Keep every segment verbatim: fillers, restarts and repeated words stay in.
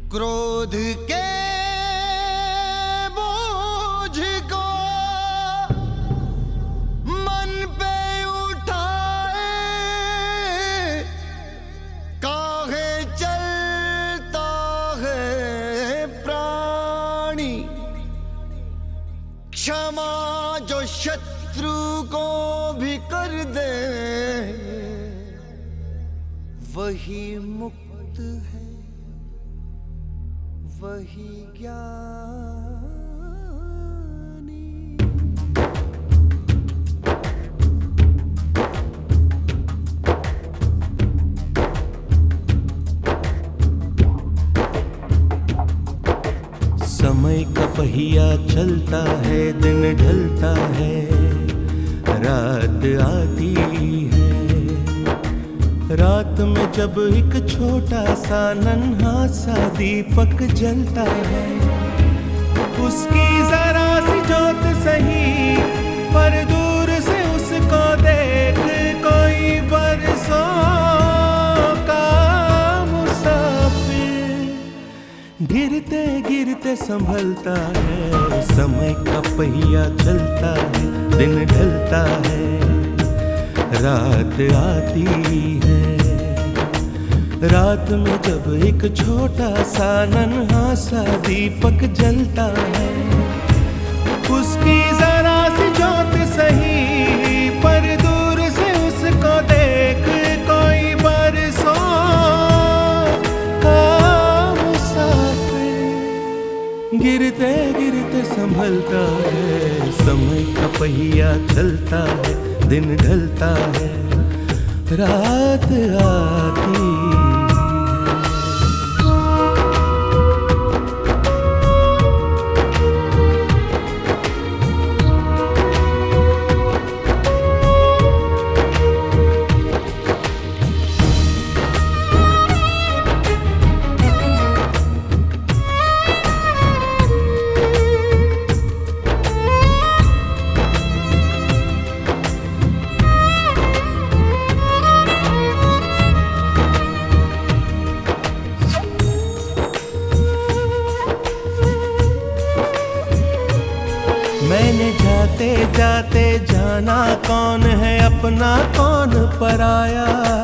क्रोध के बोझ को मन पे उठाए काहे चलता है प्राणी। क्षमा जो शत्रु को भी कर दे वही मुक्त है, वही ज्ञानी। समय का पहिया चलता है, दिन ढलता है, रात आती है। रात में जब एक छोटा सा नन्हा सा दीपक जलता है, उसकी जरा सी जोत सही पर दूर से उसको देख कोई बरसों का मुसाफिर गिरते गिरते संभलता है। समय का पहिया चलता है, दिन ढलता है, रात आती है। रात में जब एक छोटा सा नन्हा सा दीपक जलता है, उसकी जरा सी जोत सही पर दूर से उसको देख कोई बरसों का मुसाफिर गिरते गिरते संभलता है। समय का पहिया चलता है, दिन ढलता है, रात आती है। मैंने जाते जाते जाना कौन है अपना कौन पराया।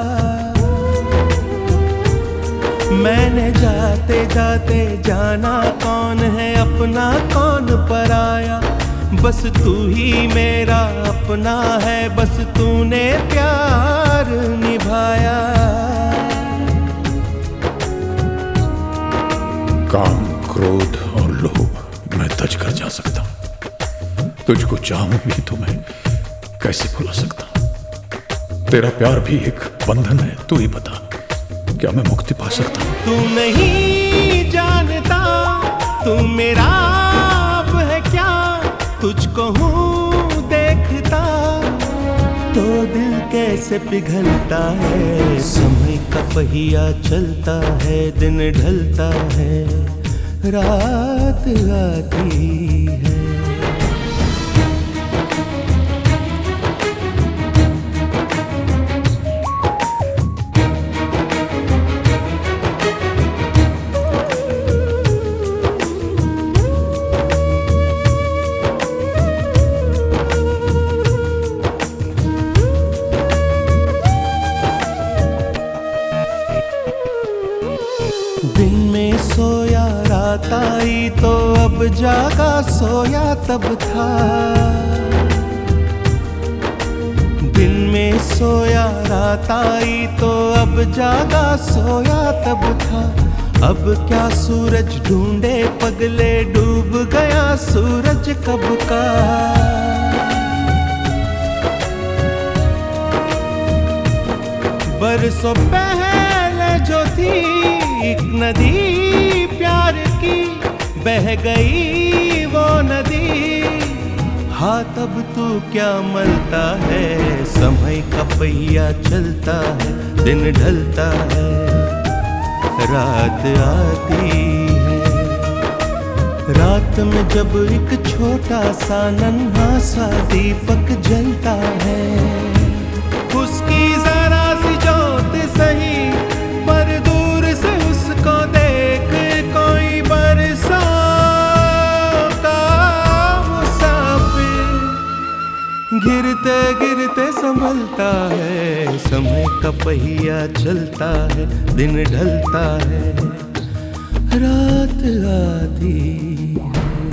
मैंने जाते जाते जाना कौन है अपना कौन पराया। बस तू ही मेरा अपना है, बस तूने प्यार निभाया। काम, क्रोध और लोभ मैं तज कर जा सकता हूं। तुझको चाहूं भी तो मैं कैसे भुला सकता। तेरा प्यार भी एक बंधन है, तू ही बता क्या मैं मुक्ति पा सकता हूं? तू नहीं जानता तू मेरा अब है क्या, तुझको हूँ देखता तो दिल कैसे पिघलता है। समय का पहिया चलता है, दिन ढलता है, रात आती है। दिन में सोया रात आई तो अब जागा सोया तब था। दिन में सोया रात आई तो अब जागा सोया तब था। अब क्या सूरज ढूंढे पगले, डूब गया सूरज कब का। बरसों पहले जो थी एक नदी प्यार की, बह गई वो नदी। हाँ तब तू क्या मलता है। समय का पहिया चलता है, दिन ढलता है, रात आती है। रात में जब एक छोटा सा नन्हा सा दीपक जलता है, उसकी जरा सी जोत सही पर दूर से उसको देख को का पहिया चलता है, दिन ढलता है, रात आती है।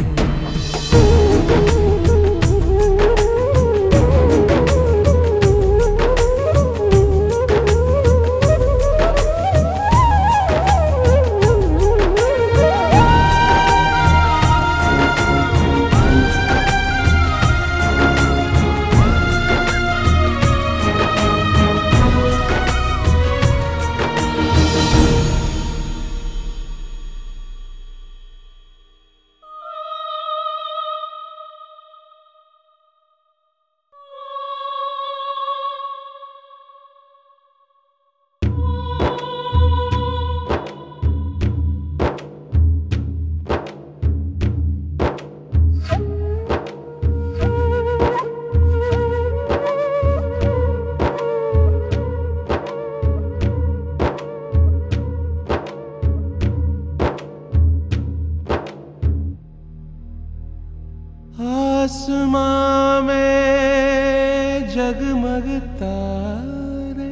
आसमां में जगमग तारे,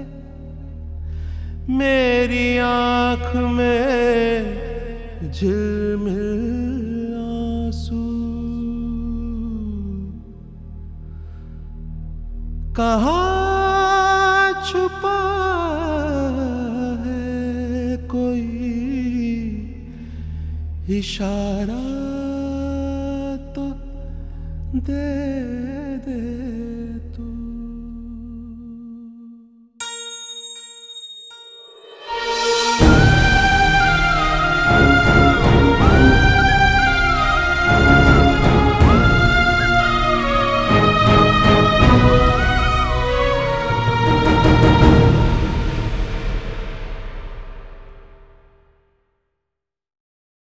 मेरी आँख में झिलमिल आंसू, कहाँ छुपा है कोई इशारा तो दे।